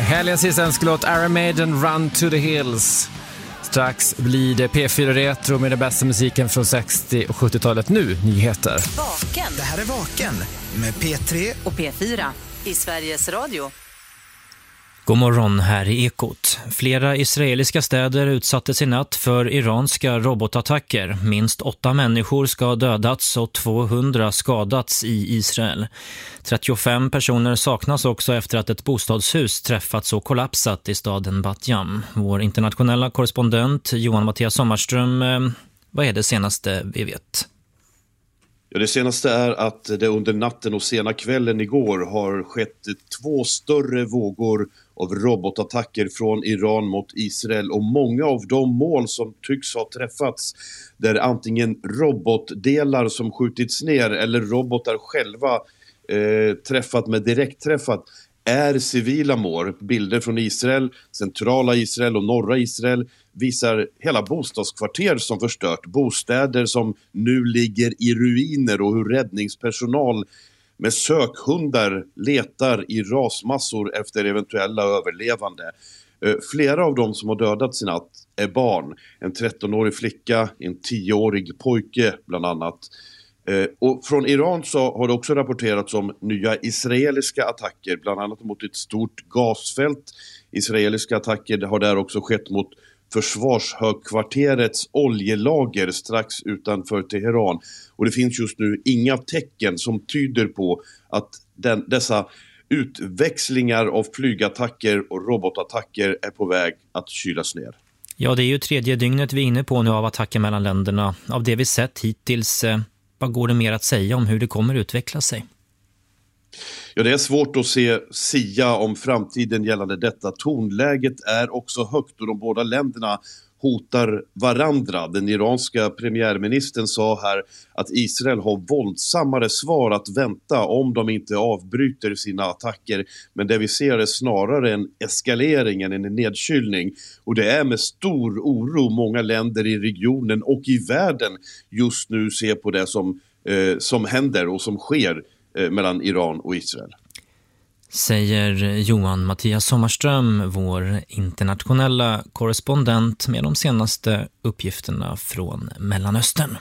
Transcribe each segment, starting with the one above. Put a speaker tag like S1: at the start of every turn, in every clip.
S1: Helgens sista önskelåt Iron Maiden, Run to the Hills. Strax blir det P4 Retro med den bästa musiken från 60- och 70-talet. Nu, nyheter.
S2: Vaken.
S3: Det här är Vaken med P3
S2: och P4 i Sveriges Radio.
S4: God morgon, här i Ekot. Flera israeliska städer utsattes i natt för iranska robotattacker. Minst 8 människor ska ha dödats och 200 skadats i Israel. 35 personer saknas också efter att ett bostadshus träffats och kollapsat i staden Bat Yam. Vår internationella korrespondent Johan Mattias Sommarström, vad är det senaste vi vet?
S5: Ja, det senaste är att det under natten och sena kvällen igår har skett 2 större vågor av robotattacker från Iran mot Israel, och många av de mål som tycks ha träffats, där antingen robotdelar som skjutits ner eller robotar själva träffat med direktträffat, är civila mål. Bilder från Israel, centrala Israel och norra Israel visar hela bostadskvarter som förstört, bostäder som nu ligger i ruiner, och hur räddningspersonal med sökhundar letar i rasmassor efter eventuella överlevande. Flera av dem som har dödats i natt är barn. En 13-årig flicka, en 10-årig pojke bland annat. Och från Iran så har det också rapporterats om nya israeliska attacker, bland annat mot ett stort gasfält. Israeliska attacker har där också skett mot försvarshögkvarterets oljelager strax utanför Teheran. Och det finns just nu inga tecken som tyder på att dessa utväxlingar av flygattacker och robotattacker är på väg att kylas ner.
S4: Ja, det är ju 3:e dygnet vi är inne på nu av attacker mellan länderna. Av det vi sett hittills, vad går det mer att säga om hur det kommer utveckla sig?
S5: Ja, det är svårt att sia om framtiden gällande detta. Tonläget är också högt och de båda länderna hotar varandra. Den iranska premiärministern sa här att Israel har våldsammare svar att vänta om de inte avbryter sina attacker. Men det vi ser är snarare en eskalering än en nedkylning. Och det är med stor oro många länder i regionen och i världen just nu ser på det som händer och som sker mellan Iran och Israel.
S4: Säger Johan Mattias Sommarström, vår internationella korrespondent med de senaste uppgifterna från Mellanöstern.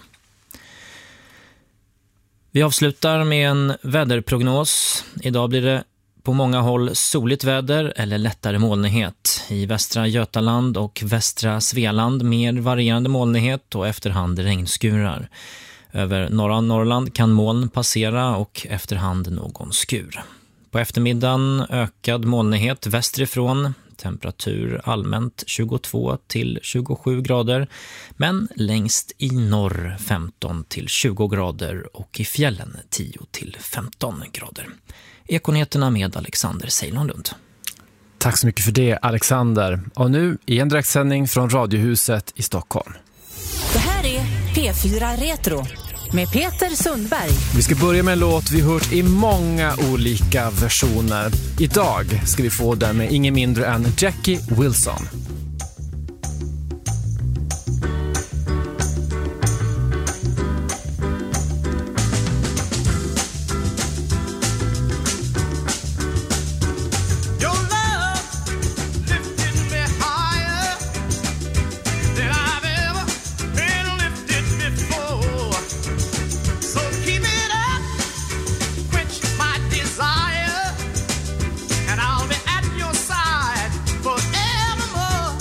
S4: Vi avslutar med en väderprognos. Idag blir det på många håll soligt väder eller lättare molnighet. I västra Götaland och västra Svealand mer varierande molnighet och efterhand regnskurar. Över norra Norrland kan moln passera och efterhand någon skur. På eftermiddagen ökad molnighet västerifrån, temperatur allmänt 22 till 27 grader, men längst i norr 15 till 20 grader och i fjällen 10 till 15 grader. Ekonyheterna med Alexander Sejlonlund.
S1: Tack så mycket för det, Alexander. Och nu i en direktsändning från Radiohuset i Stockholm.
S2: Det här är P4 Retro med Peter Sundberg.
S1: Vi ska börja med en låt vi hört i många olika versioner. Idag ska vi få den med ingen mindre än Jackie Wilson.
S6: I'll be at your side forevermore.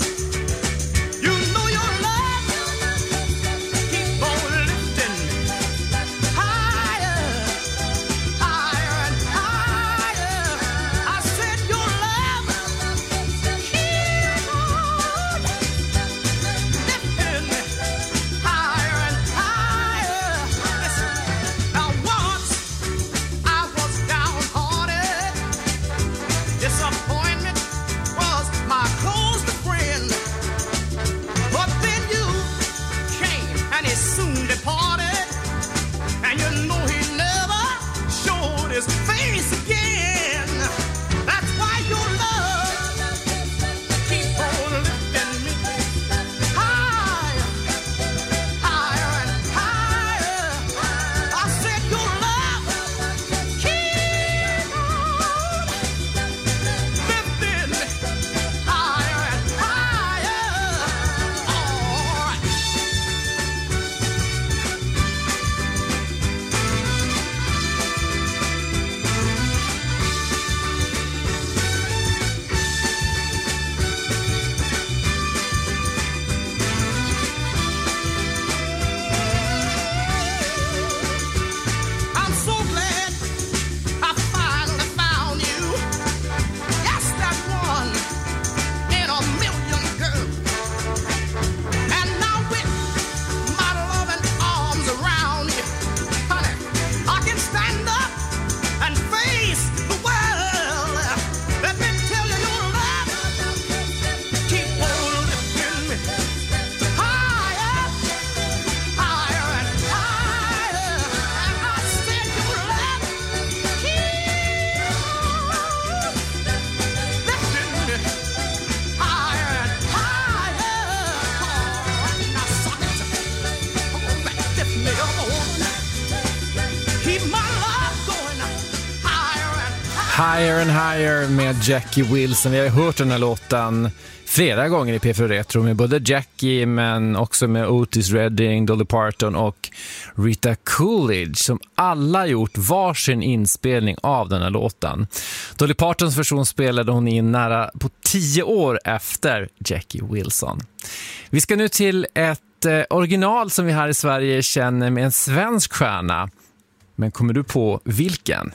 S1: Higher and Higher med Jackie Wilson. Vi har hört den här låten flera gånger i P4 Retro med både Jackie men också med Otis Redding, Dolly Parton och Rita Coolidge som alla gjort varsin inspelning av den här låten. Dolly Partons version spelade hon in nära på 10 år efter Jackie Wilson. Vi ska nu till ett original som vi här i Sverige känner med en svensk stjärna. Men kommer du på vilken?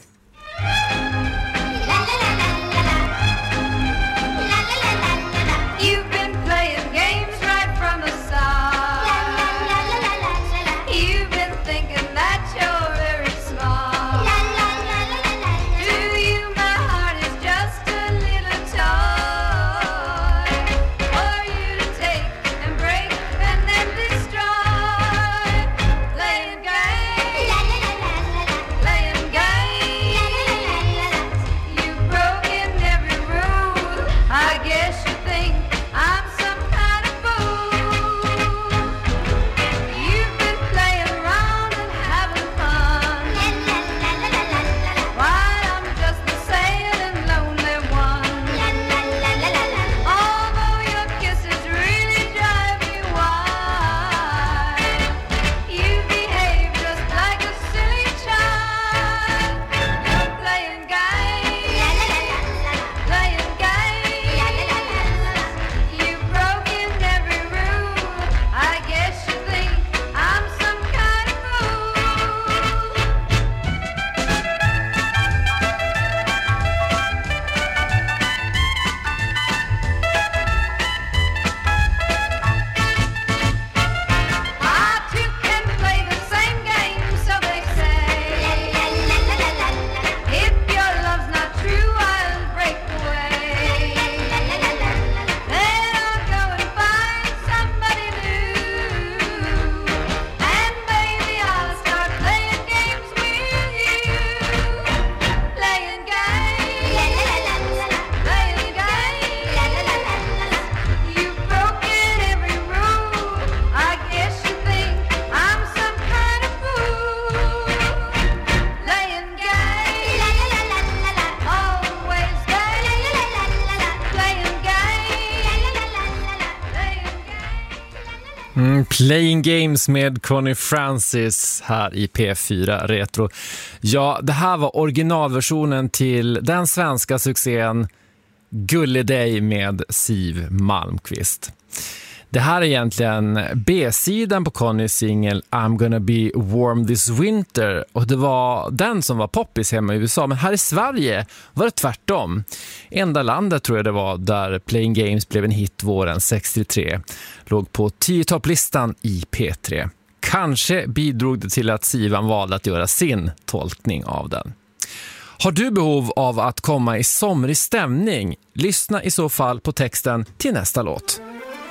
S1: Playing Games med Connie Francis här i P4 Retro. Ja, det här var originalversionen till den svenska succén Gullig dig med Siv Malmkvist. Det här är egentligen B-sidan på Connies singel I'm gonna be warm this winter och det var den som var poppis hemma i USA, men här i Sverige var det tvärtom. Enda landet tror jag det var där Playing Games blev en hit våren 63. Låg på 10-topplistan i P3. Kanske bidrog det till att Sivan valde att göra sin tolkning av den. Har du behov av att komma i somrig stämning? Lyssna i så fall på texten till nästa låt.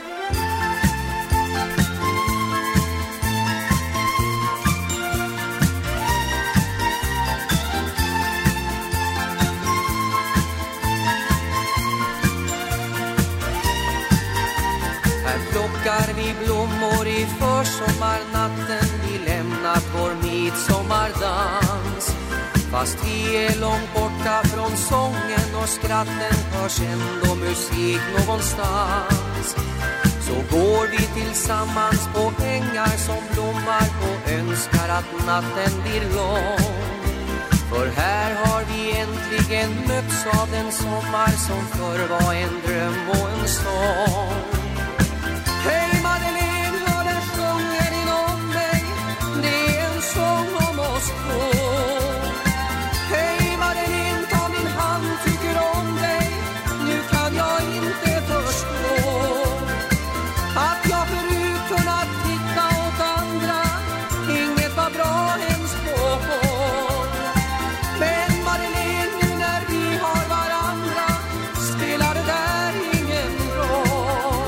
S6: Plockar vi blommor i försommarnatten. Vi lämnat vår midsommardans. Fast vi är långt borta från sången och skratten hörs ändå musik någonstans. Så går vi tillsammans på ängar som blommar och önskar att natten blir lång. För här har vi äntligen mötts av den sommar som förr var en dröm och en sång. Hej Madeleine, hör den sjunger inom mig. Det är en sång om oss två. Hej Madeleine, ta min hand, tycker om dig. Nu kan jag inte förstå att jag förut kunnat titta åt andra. Inget var bra ens på. Men Madeleine, nu när vi har varandra spelar det där ingen roll.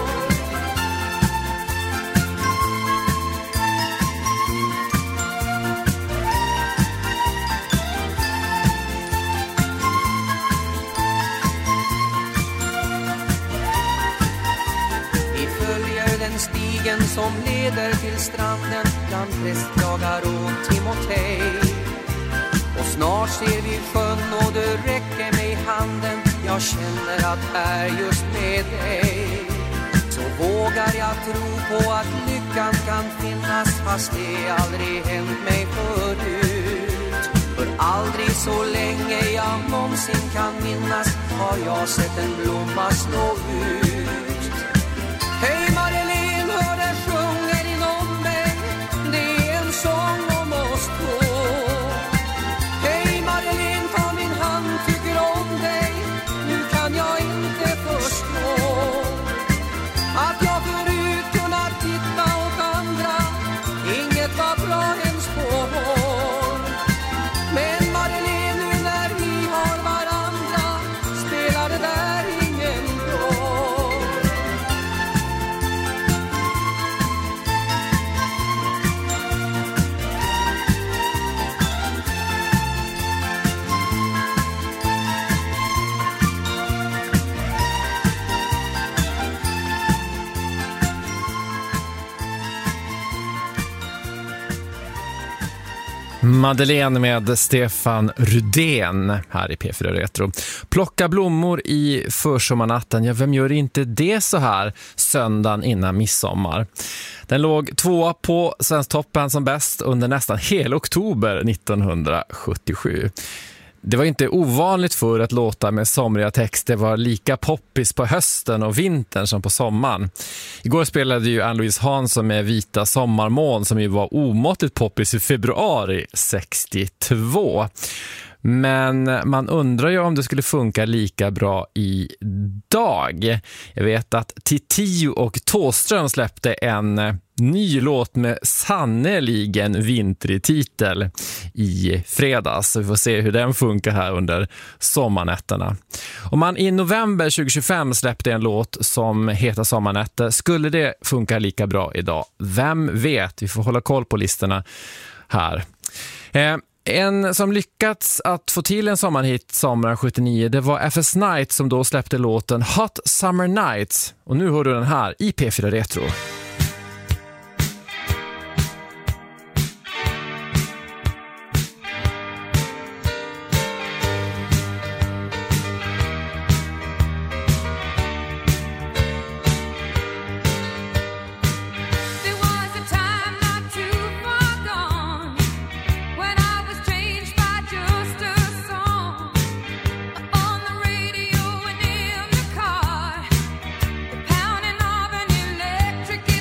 S6: Den stigen som leder till stranden bland prästjagar och Timotej. Och Snart ser vi sjön och du räcker mig handen. Jag känner att här just med dig så vågar jag tro på att lyckan kan finnas, fast det aldrig hänt mig förut. För aldrig så länge jag någonsin kan minnas har jag sett en blomma slå ut. Hej Madeleine, hör den sjunger inom mig. Det är en sång om oss två. Hej Madeleine, ta min hand, tycker om dig. Nu kan jag inte förstå att jag förut kunnat titta åt andra. Inget var bra ens på håll. Men Madeleine, nu när vi har varandra spelar det där ingen roll.
S1: Madeleine med Stefan Rydén här i P4 Retro. Plocka blommor i försommarnatten. Ja, vem gör inte det så här söndagen innan midsommar? Den låg 2 på Svensktoppen som bäst under nästan hela oktober 1977. Det var inte ovanligt för att låta med somriga texter var lika poppis på hösten och vintern som på sommaren. Igår spelade ju Ann-Louise Hansson med Vita sommarmoln som ju var omåttligt poppis i februari 62. Men man undrar ju om det skulle funka lika bra idag. Jag vet att Titio och Thåström släppte en ny låt med sannoliken vintrig titel i fredags. Så vi får se hur den funkar här under sommarnätterna. Om man i november 2025 släppte en låt som heter Sommarnätter, skulle det funka lika bra idag? Vem vet? Vi får hålla koll på listorna här. En som lyckats att få till en sommarhit sommaren 79, det var FS Night som då släppte låten Hot Summer Nights. Och nu hör du den här i P4 Retro.
S7: Pounding of an electric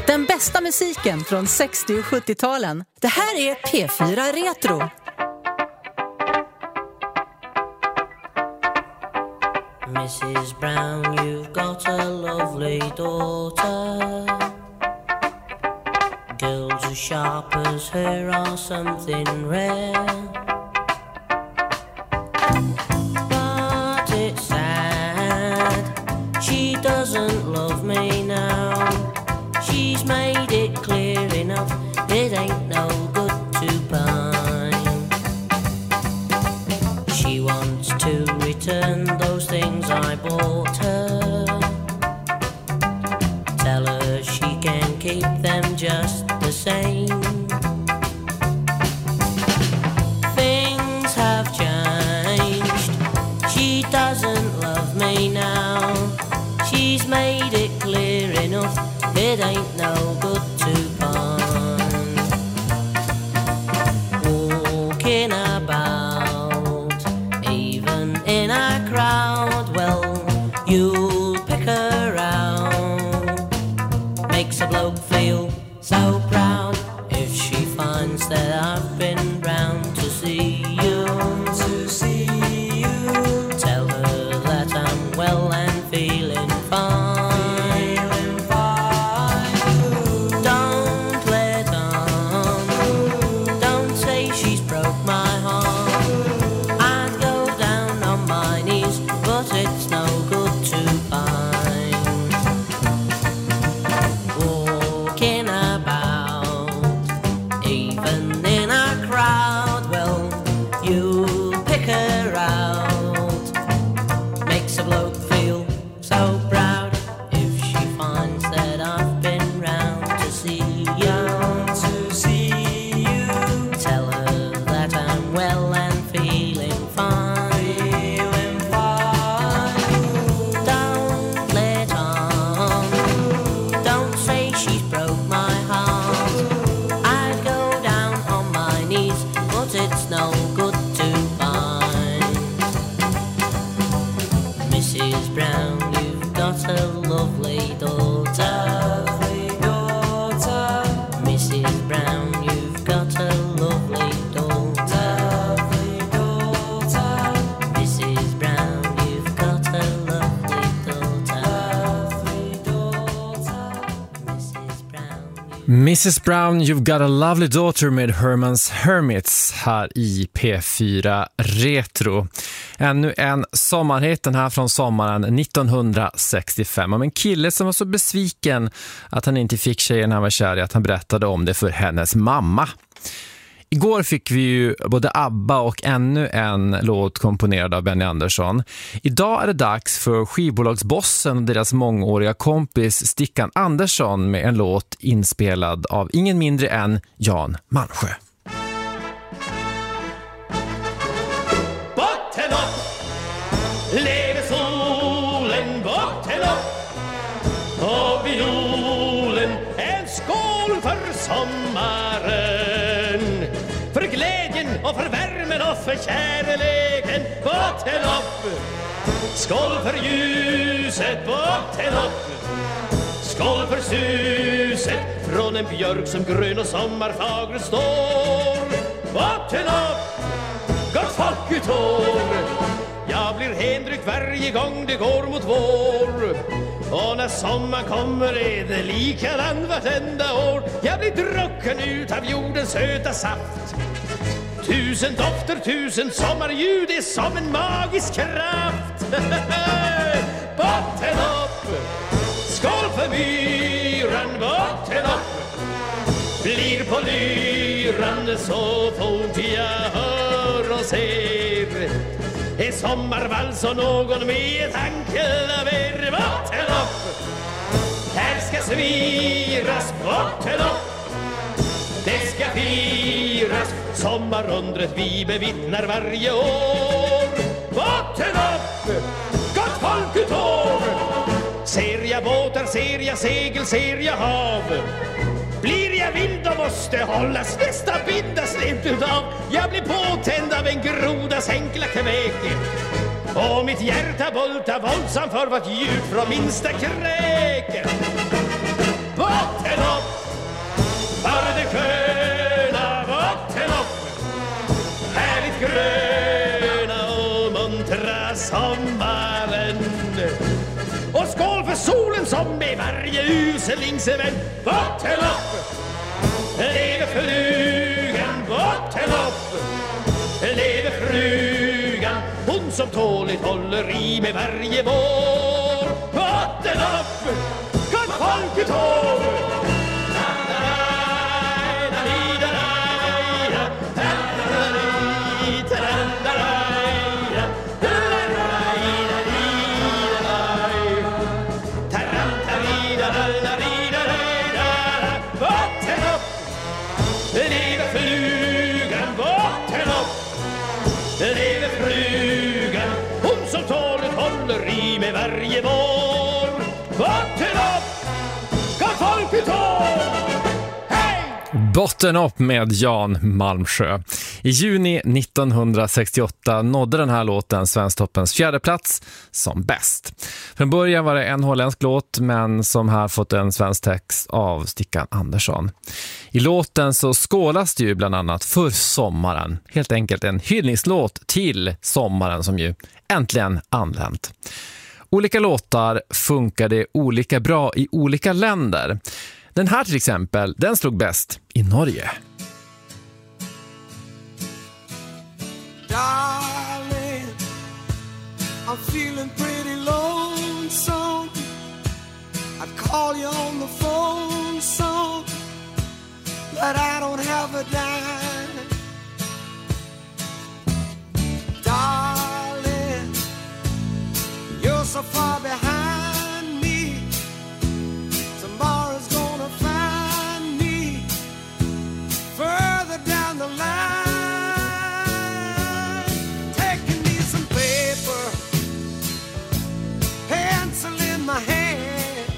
S2: Den bästa musiken från 60- och 70-talen. Det här är P4 Retro.
S7: Mrs. Brown, you've got a lovely daughter. Girls as sharp as her are something rare. But it's sad, she doesn't love me now. She's made it clear enough, it ain't no good to pine. She wants to return those things I bought her. Tell her she can keep them just the same. Things have changed, she doesn't love me now. She's made it clear enough, it ain't no good to pine. Walking about, even in a crowd, well, you'll pick her out. Makes a bloke feel so proud if she finds that I've been round to see you. Tell her that I'm well and feeling fine. Don't let on, don't say she's broke my heart. I'd go down on my knees, but it's no good to pine. Walking about, even in a crowd, well, you pick her out. Makes a bloke feel so proud if she finds that I've been round to see you. Tell her that I'm well and feeling fine. Don't let on, don't say she's broke my heart. I'd go down on my knees, but it's no good to pine. Mrs. Brown, you've got a lovely daughter. Mrs. Brown, you've got a lovely daughter. Mrs. Brown, you've got a lovely daughter.
S1: Mrs. Brown, you've got a lovely daughter med Herman's Hermits här i P4 Retro. Ännu en sommarhit, den här från sommaren 1965. Om en kille som var så besviken att han inte fick tjejen han var kär i, att han berättade om det för hennes mamma. Igår fick vi ju både ABBA och ännu en låt komponerad av Benny Andersson. Idag är det dags för skivbolagsbossen och deras mångåriga kompis Stickan Andersson med en låt inspelad av ingen mindre än Jan Malmsjö.
S8: Botten upp, lever solen, botten upp. Och violen, en skål för sommaren. För glädjen och för värmen och för kärleken, botten upp. Skål för ljuset, botten upp. Skål för suset från en björk som grön och sommarfager står. Botten upp, gott folk ut år. Jag blir hänryckt varje gång det går mot vår. Och när sommar kommer är det likadant vartenda år. Jag blir drucken ut av jordens söta saft. Tusen dofter, tusen sommarljud är som en magisk kraft. Botten upp, skål för myran, botten upp. Blir på lyran så fort jag hör och ser. Är sommarvals och någon med tanken av er, botten upp. Här ska sviras, botten upp. Det ska firas, sommarundret vi bevittnar varje år. Botten upp, gott folk ut år. Ser jag båtar, ser jag segel, ser jag hav. Blir jag vild och måste hållas nästa binda slämt utav. Jag blir påtänd av en grodas enkla kväk. Och mitt hjärta bultar våldsamt för vart ljud från minsta kräk. Botten upp, sommaren. Och skål för solen som är varje uselingsevän. Botten upp, lever flugan, botten upp, lever frugan. Hon som tåligt håller i med varje vår. Botten upp, kan folket hår. Med varje vår. Botten upp, kan folket hår. Hej!
S1: Botten upp med Jan Malmsjö. I juni 1968 nådde den här låten Svensktoppens 4:e plats som bäst. Från början var det en holländsk låt, men som här fått en svensk text av Stickan Andersson. I låten så skålas det ju bland annat för sommaren. Helt enkelt en hyllningslåt till sommaren som ju äntligen anlänt. Olika låtar funkade olika bra i olika länder. Den här till exempel, den slog bäst i Norge.
S9: Darling, I'm feeling pretty lonesome. I'd call you on the phone some, but I don't have a dime. Darling, you're so far behind me. Tomorrow's gonna find me further down the line. Taking me some paper, pencil in my hand.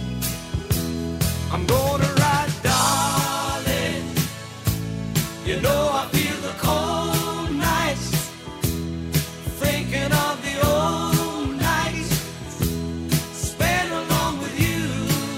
S9: I'm gonna write, darling, you know I feel the cold nights, thinking of the old nights spent along with you.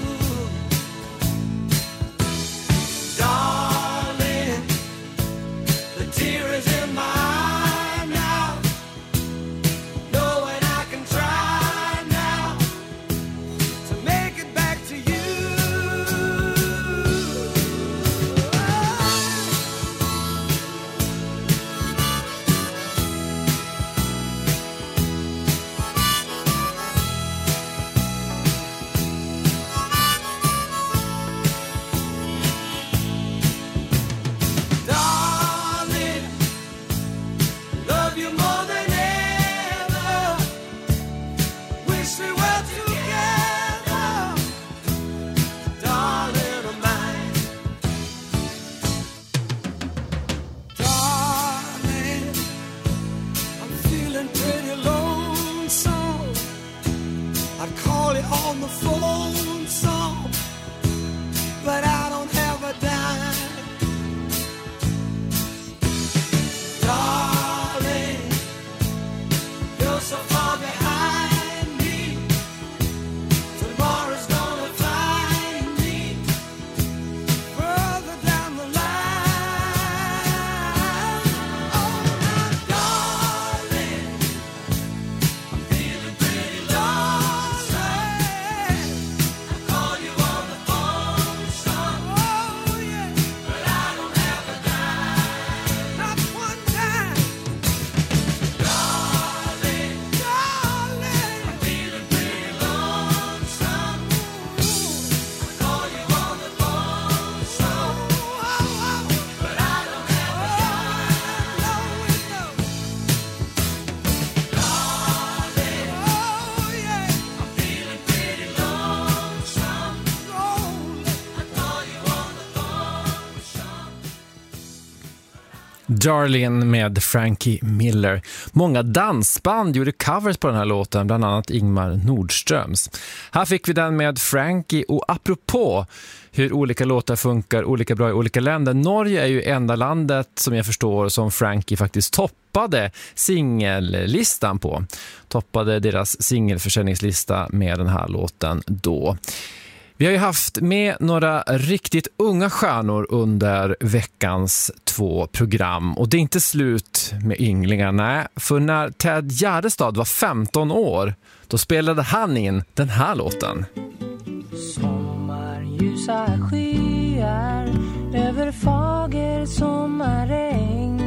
S9: Darling, the tear is in my eye now, knowing I can try now to make it back to you. Darling, love you more than ever. Wish we were together, darling of mine. Darling, I'm feeling pretty lonesome. I'd call you on the phone some, but I don't have a dime. Darling, you're so far behind me. Tomorrow's gonna find me further down the line. Oh, now, darling, I'm feeling pretty lonesome. I call you on the phone some, oh yeah, but I don't have a dime, not one dime. Darling, darling, I'm feeling pretty lonesome. I call you on the phone some, but I don't have a dime. No, no. Darling, oh yeah, I'm feeling pretty lonesome. I call you on the phone some.
S1: Darling med Frankie Miller. Många dansband gjorde covers på den här låten, bland annat Ingmar Nordströms. Här fick vi den med Frankie, och apropå hur olika låtar funkar olika bra i olika länder. Norge är ju enda landet som jag förstår som Frankie faktiskt toppade singellistan på. Toppade deras singelförsäljningslista med den här låten då. Vi har ju haft med några riktigt unga stjärnor under veckans 2 program. Och det är inte slut med ynglingar, nej. För när Ted Gärdestad var 15 år, då spelade han in den här låten.
S10: Sommarljusa skyar över fager sommaräng.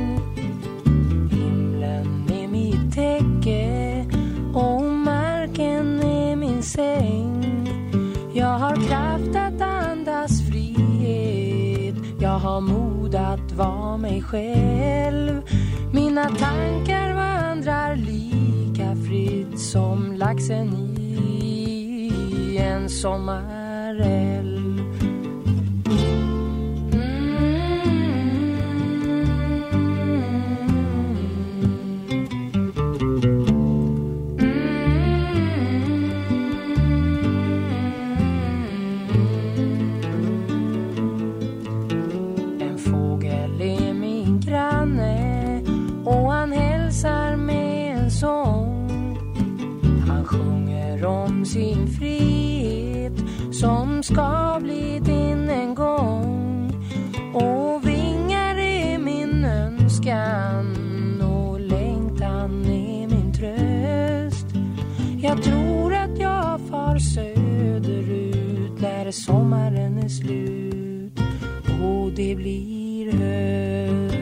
S10: Himlen är mitt täcke och marken är min säng. Jag har kraft att andas frihet. Jag har mod att vara mig själv. Mina tankar vandrar lika fritt som laxen i en sommarälv. Och han hälsar med en sång. Han sjunger om sin frihet som ska bli din en gång. Och vingar är min önskan och längtan är min tröst. Jag tror att jag far söderut när sommaren är slut och det blir höst.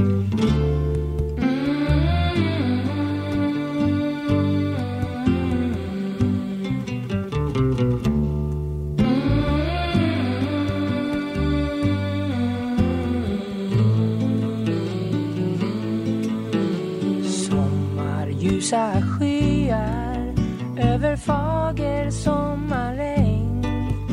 S10: Ljusa skyar över fager sommaräng.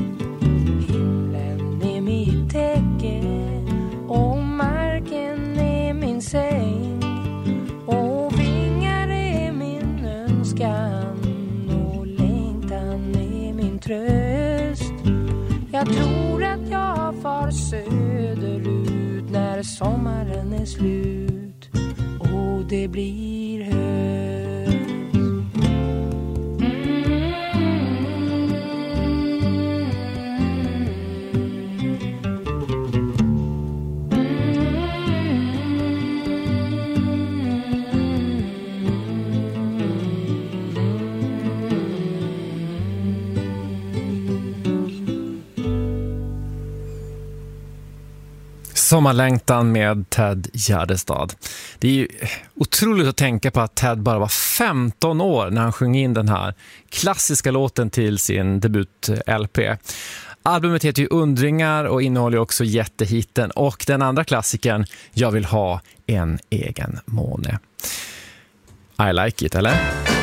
S10: Himlen är mitt täcke och marken är min säng. Och vingar är min önskan och längtan är min tröst. Jag tror att jag far söderut när sommaren är slut och det blir höst.
S1: Sommarlängtan med Ted Gärdestad. Det är ju otroligt att tänka på att Ted bara var 15 år när han sjöng in den här klassiska låten till sin debut-LP. Albumet heter ju Undringar och innehåller också jättehitten och den andra klassikern Jag vill ha en egen måne. I like it, eller?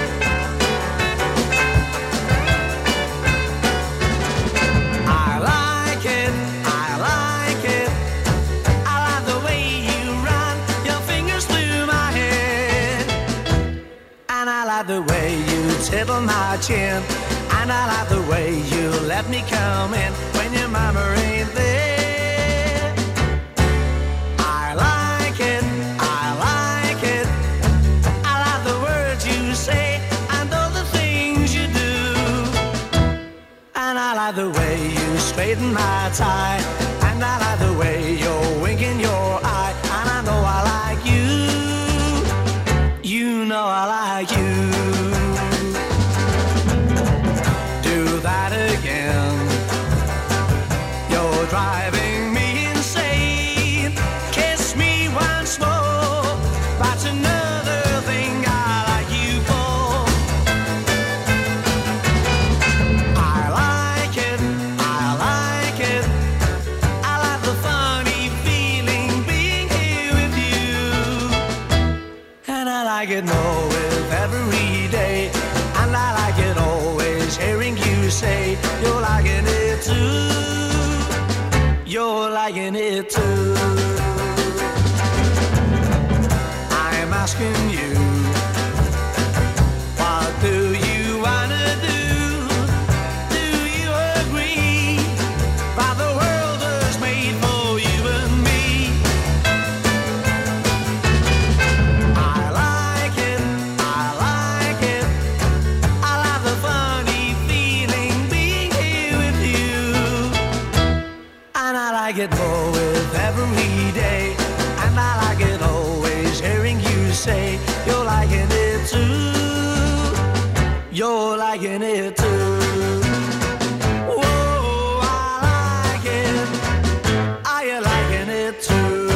S11: The way you tickle my chin, and I like the way you let me come in when your mama ain't there. I like it, I like it. I like the words you say and all the things you do. And I like the way you straighten my tie, and I like the way you're winking your eye. And I know I like you. You know I like you. Do that again. You're driving me insane. Kiss me once more. That's another thing I like you for. I like it, I like it. I like the funny feeling being here with you. And I like it more with every day. And I like it always hearing you say you're liking it too. You're liking it too. I'm asking you, what do you wanna do? Do you agree that the world is made for you and me? I like it, I like it. I like the funny feeling being here with you. liking it too. Whoa, I like it. Are you liking it too?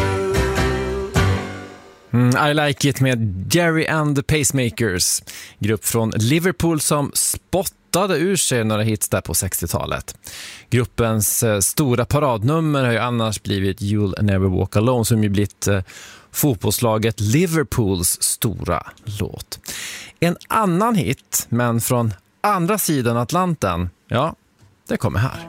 S1: I Like It med Jerry and the Pacemakers, grupp från Liverpool som spottade ur sig några hits där på 60-talet. Gruppens stora paradnummer har ju annars blivit You'll Never Walk Alone, som ju blivit fotbollslaget Liverpools stora låt. En annan hit, men från andra sidan Atlanten, ja, det kommer här.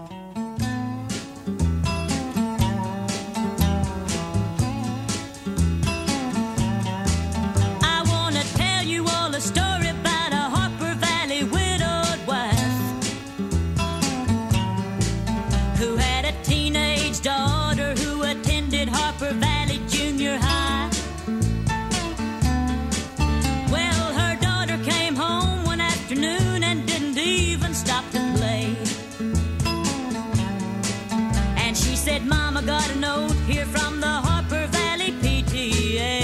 S12: Mama got a note here from the Harper Valley PTA.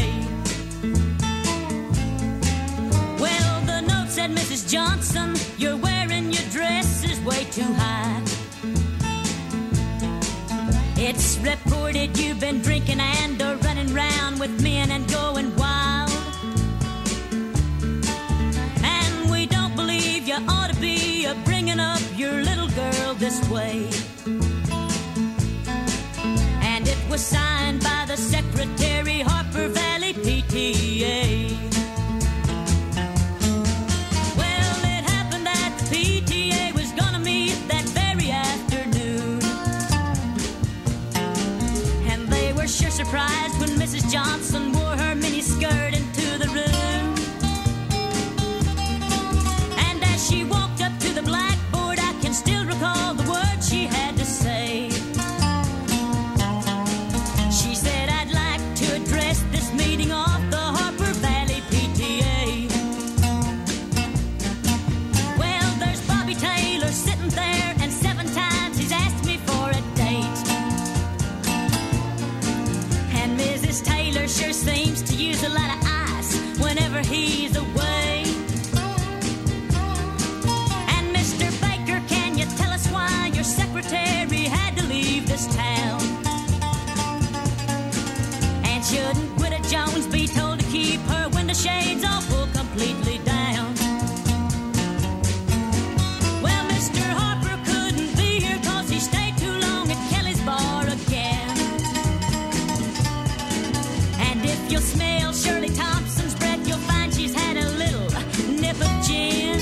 S12: Well, the note said, Mrs. Johnson, you're wearing your dress is way too high. It's reported you've been drinking and running round with men and going wild. And we don't believe you ought to be bringing up your little girl this way. It was signed by the secretary, Harper Valley PTA. Well, it happened that the PTA was gonna meet that very afternoon. And they were sure surprised when Mrs. Johnson wore her mini skirt into the room. And as she walked up to the blackboard, I can still recall the words she had to say. Meeting off the Harper Valley PTA. Well, there's Bobby Taylor sitting there, and 7 times he's asked me for a date. And Mrs. Taylor sure seems to use a lot of ice whenever he's away. And Mr. Baker, can you tell us why your secretary had to leave this town? And shouldn't Jones be told to keep her window shades all pulled completely down? Well, Mr. Harper couldn't be here 'cause he stayed too long at Kelly's bar again. And if you'll smell Shirley Thompson's breath, you'll find she's had a little nip of gin.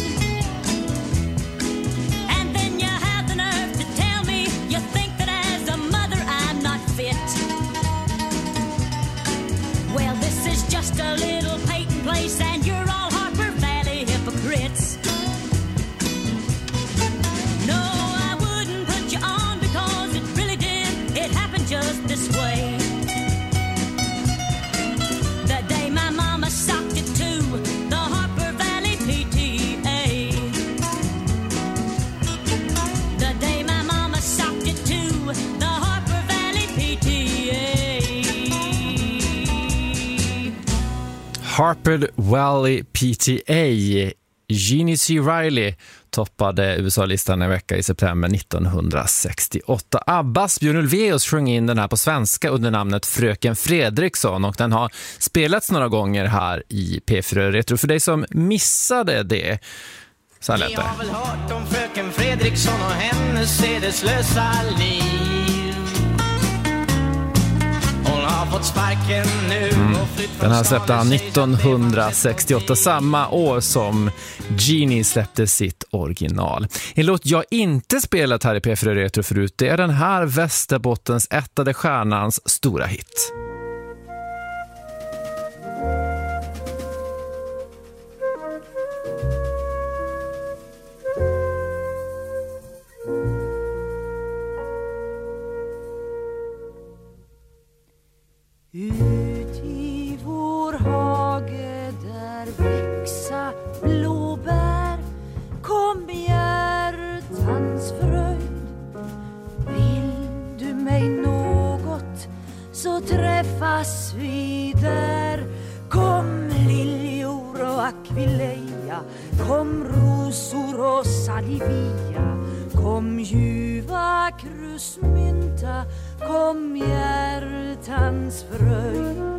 S12: And then you have the nerve to tell me you think that as a mother I'm not fit. Well, this is just a little Peyton place, and you're all Harper Valley hypocrites. No, I wouldn't put you on because it really did. It happened just this way. The day my mama socked it to the Harper Valley PTA. The day my mama socked it to the Harper Valley PTA.
S1: Harper Valley PTA. Jeannie C. Riley toppade USA-listan en vecka i september 1968. Abbas Björn Ulvaeus sjöng in den här på svenska under namnet Fröken Fredriksson, och den har spelats några gånger här i P4 Retro. För dig som missade det, så här lät det.
S11: Ni har väl hört om Fröken Fredriksson och hennes sedeslösa liv. Hon har fått sparken nu och flytt från
S1: Den här släppte han 1968, samma år som Genie släppte sitt original. En låt jag inte spelat här i P4 Retro förut, det är den här Västerbottens ättade stjärnans stora hit.
S10: Ut i vår hage där växa blåbär, kom hjärtans fröjd. Vill du mig något så träffas vi där. Kom liljor och ack Aquileia, kom rosor och salivia, kom ljuva krusmynta, kom hjärtans fröjd.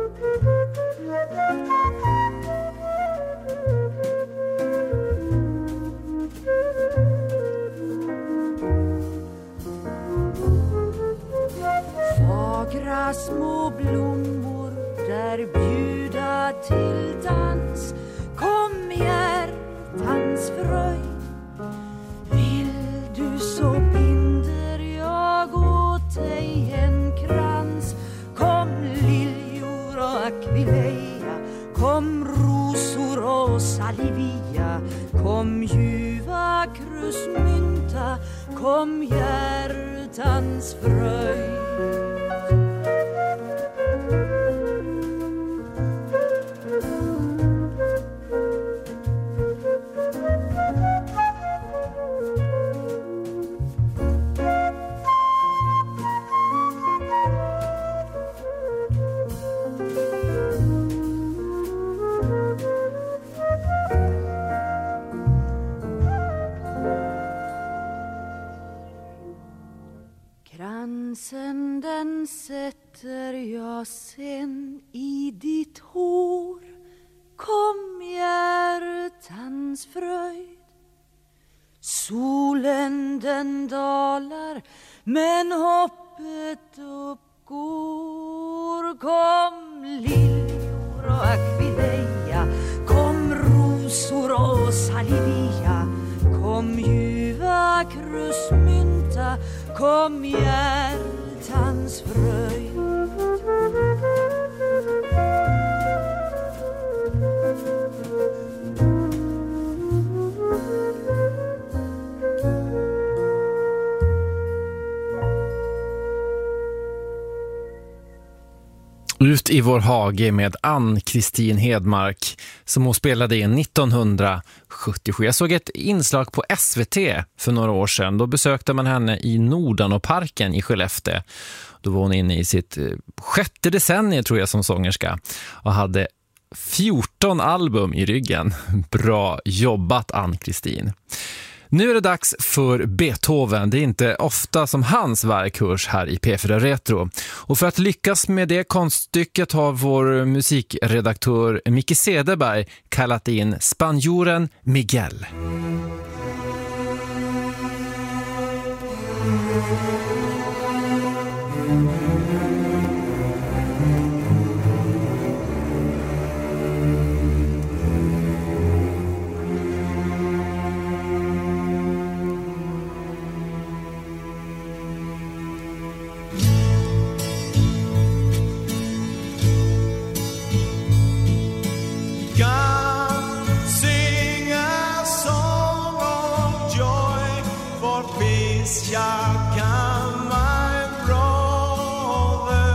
S10: Fagra små blommor där bjuda till dans, kom hjärtans fröjd. Vill du så binder jag åt dig en krans, kom liljor och akvileja, kom rosor och salivia, kom ljuva krusmynta, kom hjärtans fröjd. Kransen den sätter jag sen i ditt hår, kom hjärtans fröjd. Solen den dalar men hoppet uppgår, kom liljor och akvileja, kom rosor och salivia, kom ljuva krusmynta, kom hjärtans fröjd.
S1: Ut i vår hage med Ann-Kristin Hedmark som hon spelade in 1977. Jag såg ett inslag på SVT för några år sedan. Då besökte man henne i Nordanoparken i Skellefteå. Då var hon inne i sitt 6:e decennium tror jag som sångerska och hade 14 album i ryggen. Bra jobbat Ann-Kristin. Nu är det dags för Beethoven. Det är inte ofta som hans verk hörs här i P4 Retro. Och för att lyckas med det konststycket har vår musikredaktör Micke Cederberg kallat in spanjoren Miguel.
S9: Jag kan my brother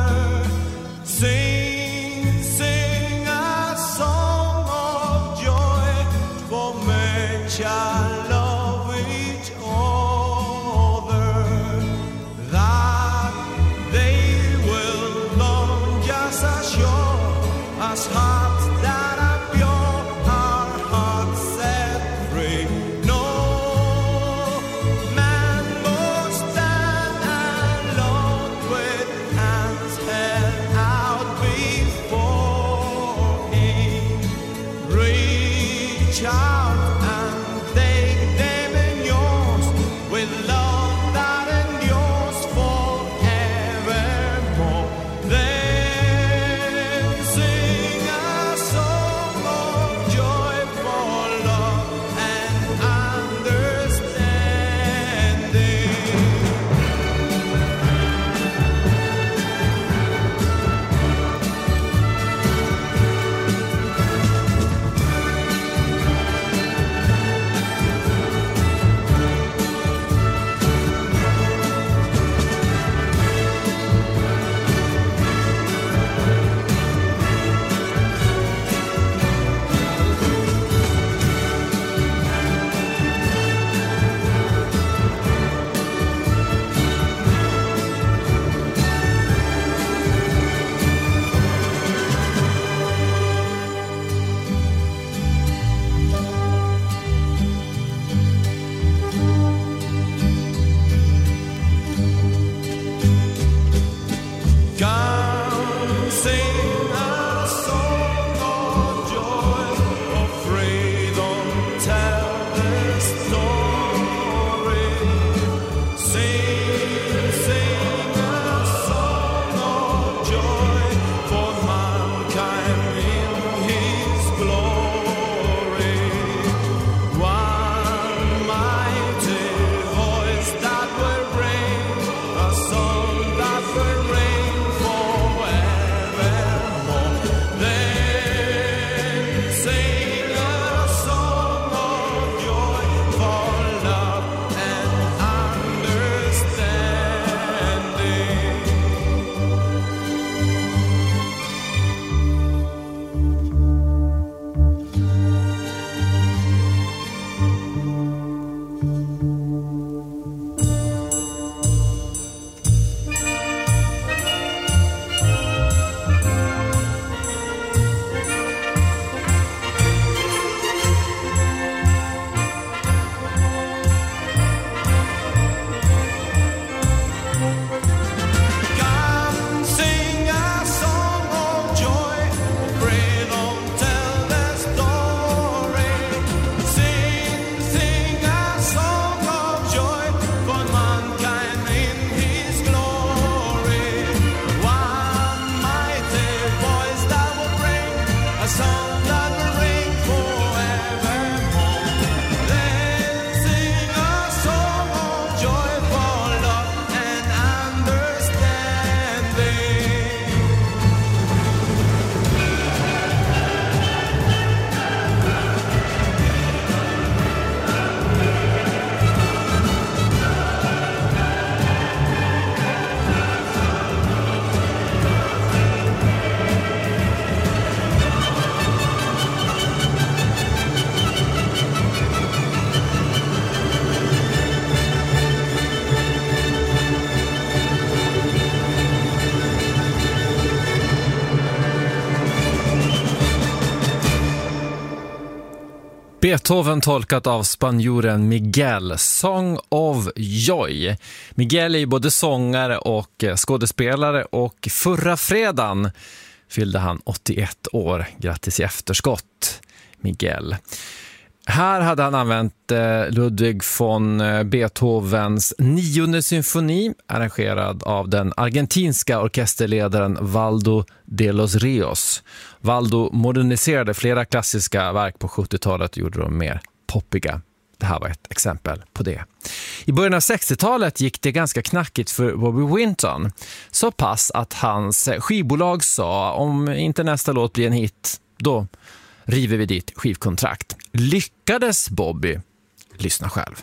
S1: Beethoven tolkat av spanjoren Miguel, Song of Joy. Miguel är ju både sångare och skådespelare och förra fredagen fyllde han 81 år. Grattis i efterskott, Miguel. Här hade han använt Ludwig von Beethovens 9:e symfoni, arrangerad av den argentinska orkesterledaren Valdo de los Rios. Valdo moderniserade flera klassiska verk på 70-talet och gjorde dem mer poppiga. Det här var ett exempel på det. I början av 60-talet gick det ganska knackigt för Bobby Winton. Så pass att hans skivbolag sa, om inte nästa låt blir en hit, då river vi ditt skivkontrakt. Lyckades Bobby? Lyssna själv.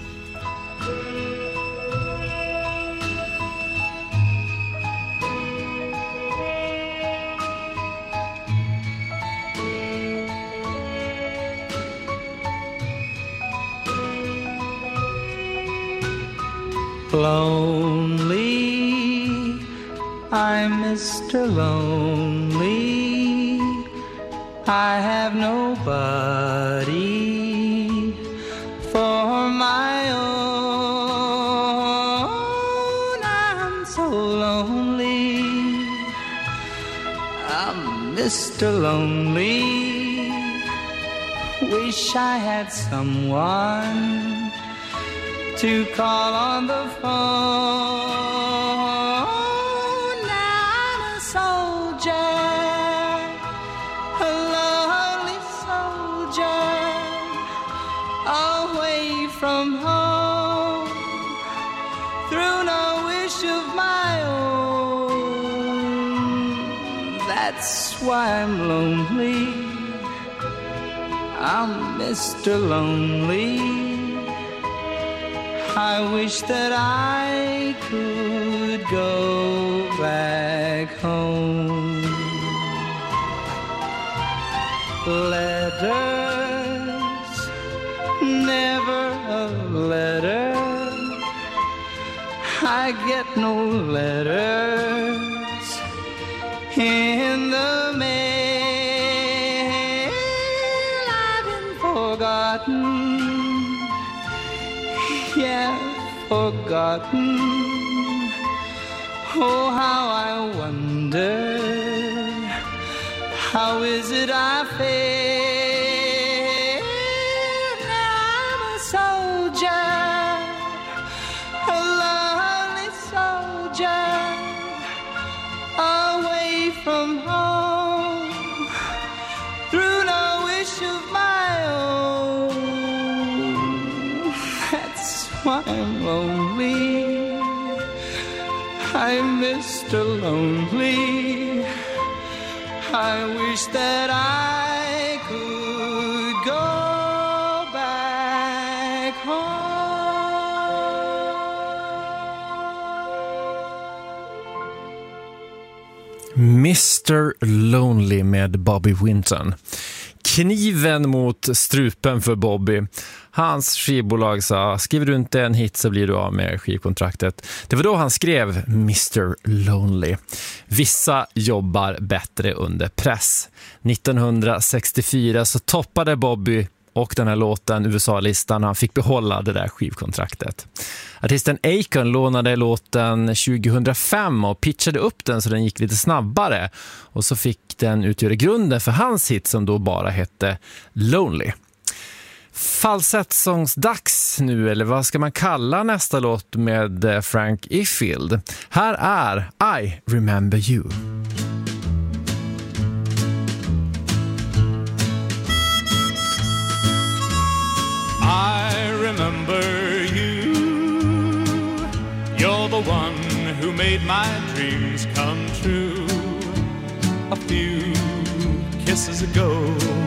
S13: Lonely, I'm Mr. Lonely. I have nobody for my own. I'm so lonely. I'm Mr. Lonely. Wish I had someone to call on the phone. Now I'm a soldier, a lonely soldier, away from home, through no wish of my own. That's why I'm lonely. I'm Mr. Lonely. I wish that I could go back home. Letters, never a letter. I get no letters in the mail. I've been forgotten. Yeah, forgotten. Oh, how I wonder, how is it I feel? Now I'm a soldier, a lonely soldier, away from home, through no wish of my own. Why I'm lonely. I'm Mr. Lonely. I wish that I could go back home.
S1: Mr. Lonely med Bobby Winton. Kniven mot strupen för Bobby. Hans skivbolag sa, skriver du inte en hit så blir du av med skivkontraktet. Det var då han skrev Mr. Lonely. Vissa jobbar bättre under press. 1964 så toppade Bobby och den här låten USA-listan. Han fick behålla det där skivkontraktet. Artisten Akon lånade låten 2005 och pitchade upp den så den gick lite snabbare. Och så fick den utgöra grunden för hans hit som då bara hette Lonely. Falsettsångsdags nu, eller vad ska man kalla nästa låt med Frank Ifield? Här är I Remember You.
S14: I remember you. You're the one who made my dreams come true. A few kisses ago,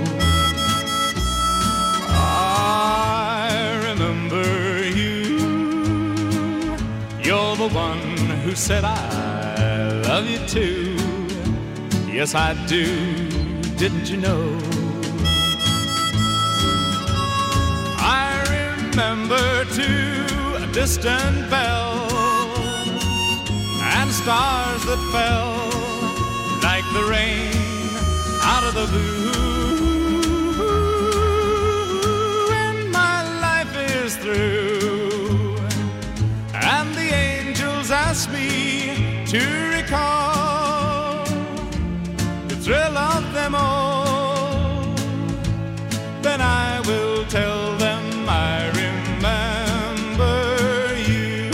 S14: I remember you. You're the one who said I love you too. Yes, I do, didn't you know? I remember too a distant bell and stars that fell like the rain out of the blue. to recall the thrill of them all, then I will tell them I remember you.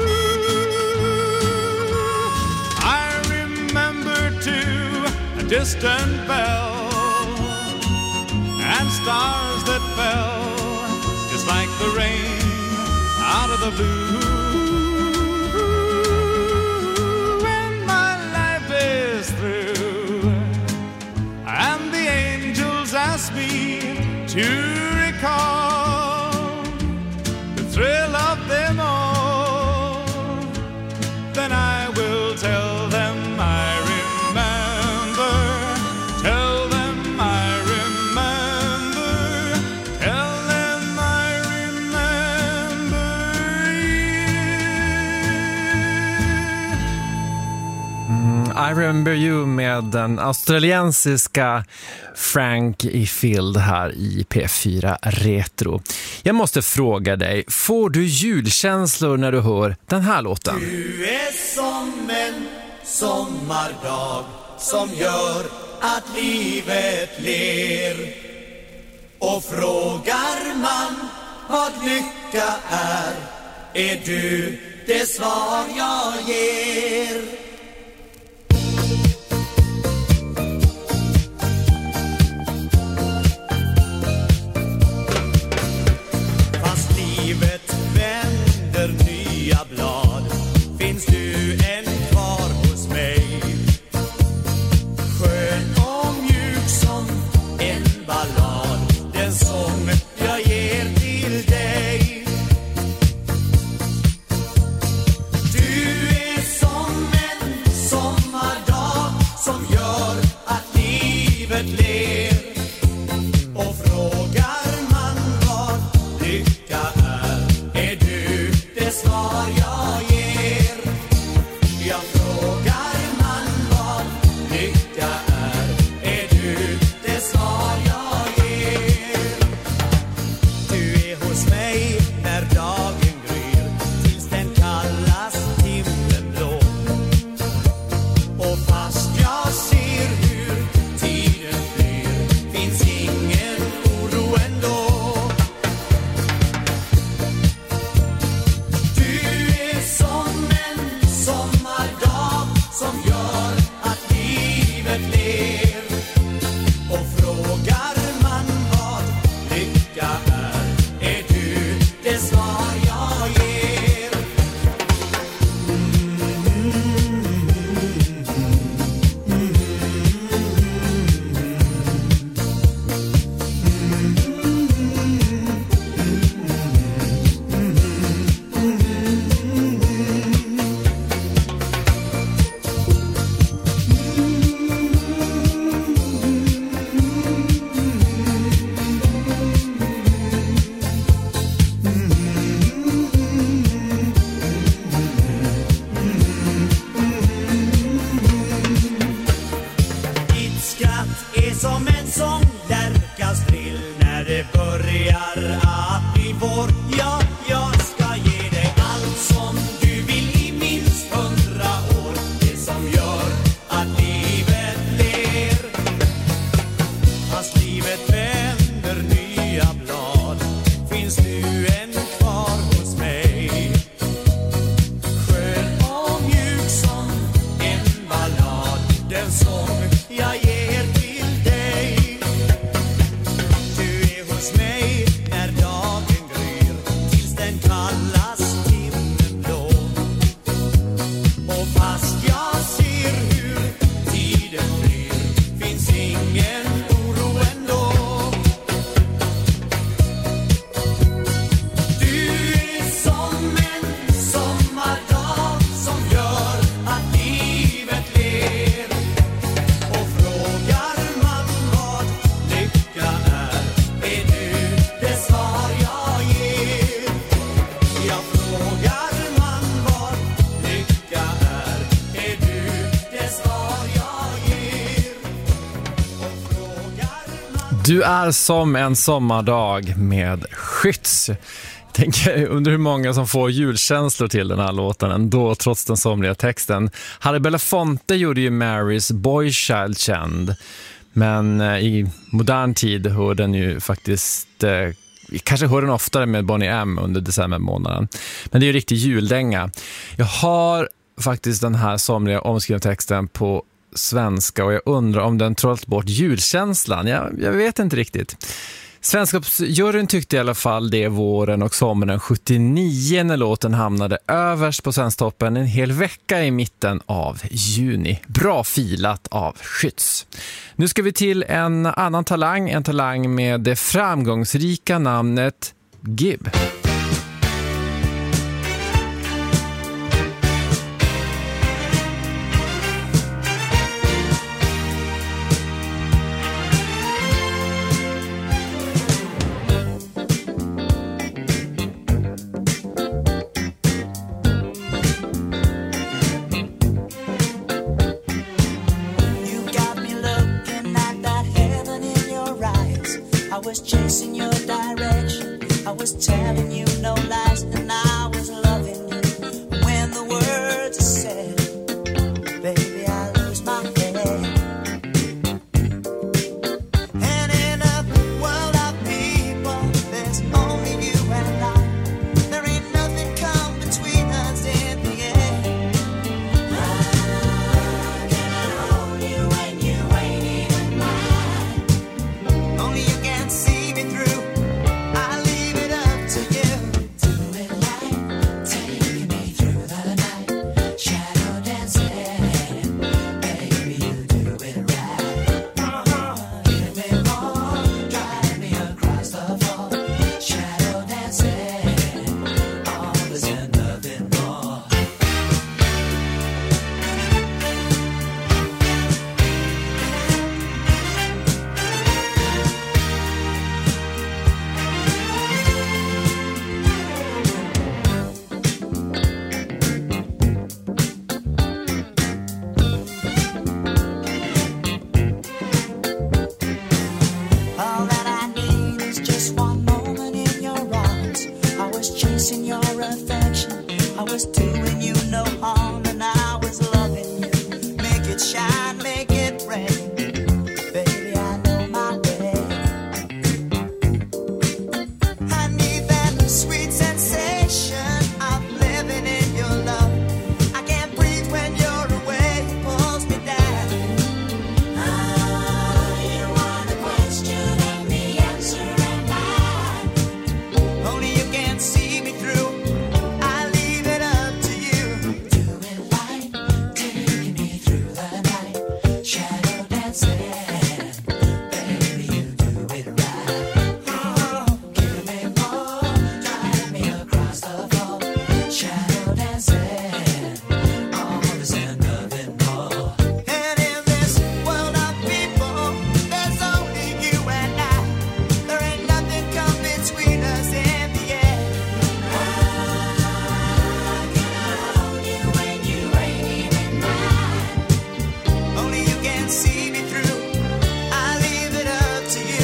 S14: I remember too a distant bell and stars that fell just like the rain out of the blue. When my life is through and the angels ask me to recall the thrill of them all, then I will tell them I remember, tell them I remember, tell them I remember you.
S1: I Remember You med den australiensiska Frank Field här i P4 Retro. Jag måste fråga dig, får du julkänslor när du hör den här låten?
S11: Du är som en sommardag som gör att livet ler. Och frågar man vad lycka är du det svar jag ger. Fast livet vänder nya blad, finns du än kvar hos mig. Skön och mjuk som en ballad, den sång jag ger till dig. Du är som en sommardag som gör att livet ler. Och frågar man vad lycka är du det svar jag ger. Jag frågar man vad lycka är du det svar jag ger. Du är hos mig när dagen gryr, tills den kallas himlen blå. Och fast jag ser hur tiden flyr, finns ingen oro ändå. Du är som en sommardag som gör att livet ler. Och frågar man vad lycka är du det svar jag ger. Ditt skratt är som en sång, lärkas drill när det börjar att bli vår. Ja, jag ska ge dig allt som du vill i minst 100 år. Det som gör att livet ler. Fast livet vänder nya blad, finns du än kvar hos mig. Skön och mjuk som en ballad, den sång jag ger till dig. Du är hos mig när dagen gryr, tills den kallas himlen blå. Och fast jag ser hur tiden flyr, finns ingen oro ändå. Du är som en sommardag som gör att livet ler. Och frågar man vad lycka är du det svar jag ger. Jag frågar man vad lycka är du det svar jag ger. Och frågar man
S1: Du är som en sommardag med Skytts. Tänker under hur många som får julkänslor till den här låten ändå, trots den somliga texten. Harry Belafonte gjorde ju Marys Boy Child känd, men i modern tid hör den ju faktiskt, kanske hör den oftare med Boney M under decembermånaden. Men det är ju riktig juldänga. Jag har faktiskt den här somliga omskrivna texten på svenska och jag undrar om den trollat bort julkänslan. Jag vet inte riktigt. Svenskapsjuryn tyckte i alla fall det våren och sommaren 79 när låten hamnade överst på Svensktoppen en hel vecka i mitten av juni. Bra filat av Skytts. Nu ska vi till en annan talang, en talang med det framgångsrika namnet Gibb.
S15: Chasing your direction, I was telling you no lies, and I was loving you. When the words are said, baby, I lose my head. And in a world of people, there's only you and I. There ain't nothing come between us in the end. How can I hold you when you ain't even mine? Only you can see me through. I leave it up to you. Do it right, take me through the night. Shadow dancing, baby, you do it right. Give me more, drive me across the floor. Shadow dancing, always and nothing more. All that I need is just one moment in your arms. I was chasing your affection, I was doing you no harm, and I was loving you. Make it shine, make it rain. Baby, I know my way. I need that sweet sensation of living in your love. I can't breathe when you're away, it pulls me down. You want a question and the answer am mine. Only you can see me through. I leave it up to you. Do it right, take me through the night. Shadow dancing, baby, you do it right. Give me more, drive me across the floor. Shadow dancing, always and nothing more. And in this world of people, there's only you and I. There ain't nothing come between us in the end. How can I hold you when you ain't even mine? Only you can see me through. I leave it up to you.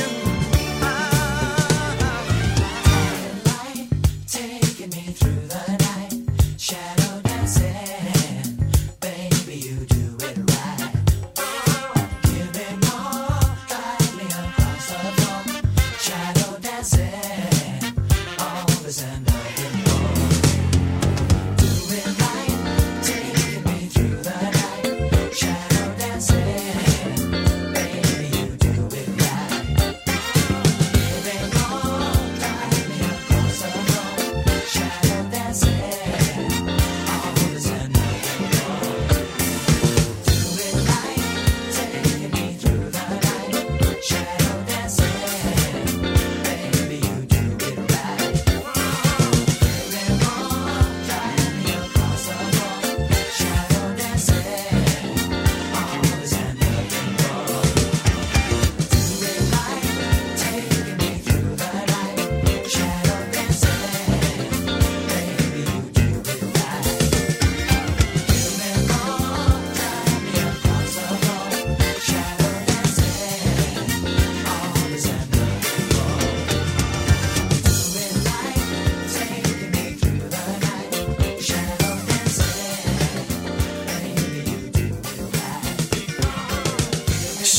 S15: Light taking me through the night. Shadow dancing, baby, you do it right. Give me more, drive me across the floor. Shadow dancing, always and nothing more. Do it right, taking me through the night. Shadow dancing, baby, you do it right. Give me more, drive me across the floor. Shadow dancing, always and nothing more. Do it right, taking me through the night. Shadow dancing, baby, you do it right.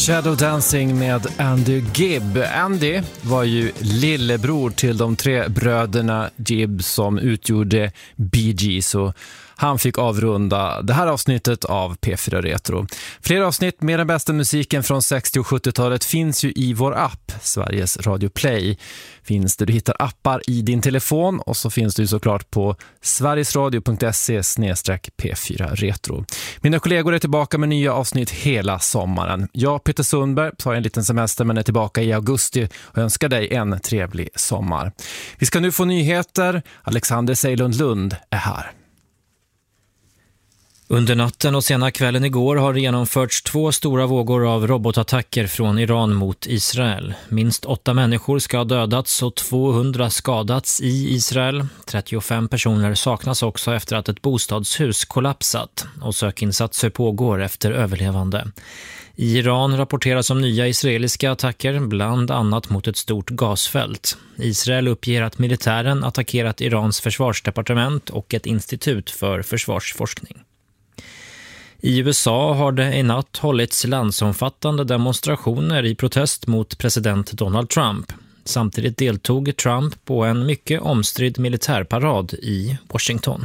S1: Shadow Dancing med Andy Gibb. Andy var ju lillebror till de 3 bröderna Gibb som utgjorde Bee Gees, och han fick avrunda det här avsnittet av P4 Retro. Fler avsnitt med den bästa musiken från 60- och 70-talet finns ju i vår app, Sveriges Radio Play. Finns det, du hittar appar i din telefon, och så finns det ju såklart på sverigesradio.se/P4 Retro. Mina kollegor är tillbaka med nya avsnitt hela sommaren. Jag, Peter Sundberg, tar en liten semester men är tillbaka i augusti och önskar dig en trevlig sommar. Vi ska nu få nyheter. Alexander Sejlund Lund är här.
S4: Under natten och sena kvällen igår har det genomförts 2 stora vågor av robotattacker från Iran mot Israel. Minst 8 människor ska ha dödats och 200 skadats i Israel. 35 personer saknas också efter att ett bostadshus kollapsat, och sökinsatser pågår efter överlevande. I Iran rapporteras om nya israeliska attacker, bland annat mot ett stort gasfält. Israel uppger att militären attackerat Irans försvarsdepartement och ett institut för försvarsforskning. I USA har det i natt hållits landsomfattande demonstrationer i protest mot president Donald Trump. Samtidigt deltog Trump på en mycket omstridd militärparad i Washington.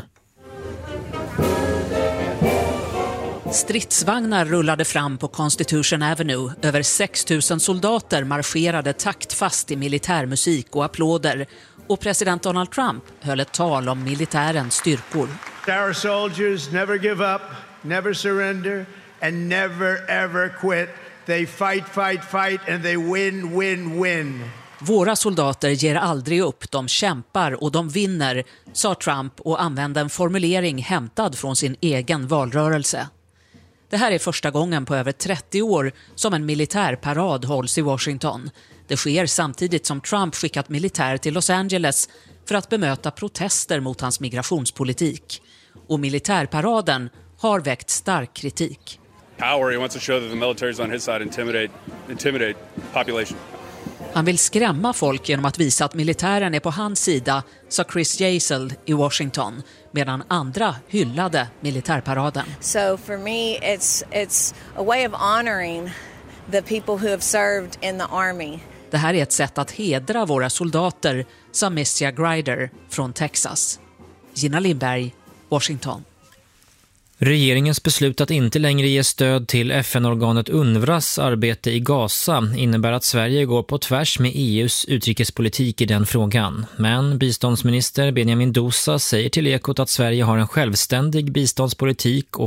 S16: Stridsvagnar rullade fram på Constitution Avenue. Över 6 000 soldater marscherade taktfast i militärmusik och applåder. Och president Donald Trump höll ett tal om militärens styrkor.
S17: Our soldiers never give up, never surrender, and never ever quit. They fight, fight, fight, and they win, win, win.
S16: Våra soldater ger aldrig upp, de kämpar och de vinner, sa Trump och använde en formulering hämtad från sin egen valrörelse. Det här är första gången på över 30 år som en militärparad hålls i Washington. Det sker samtidigt som Trump skickat militär till Los Angeles för att bemöta protester mot hans migrationspolitik. Och militärparaden har väckt stark kritik.
S18: Power, he wants to show that the military is on his side, intimidate population.
S16: Han vill skrämma folk genom att visa att militären är på hans sida, sa Chris Jaisel i Washington, medan andra hyllade militärparaden.
S19: So for me it's a way of honoring the people who have served in the army.
S16: Det här är ett sätt att hedra våra soldater, sa Missia Grider från Texas. Gina Lindberg, Washington.
S4: Regeringens beslut att inte längre ge stöd till FN-organet UNRWAs arbete i Gaza innebär att Sverige går på tvärs med EUs utrikespolitik i den frågan. Men biståndsminister Benjamin Dousa säger till Ekot att Sverige har en självständig biståndspolitik och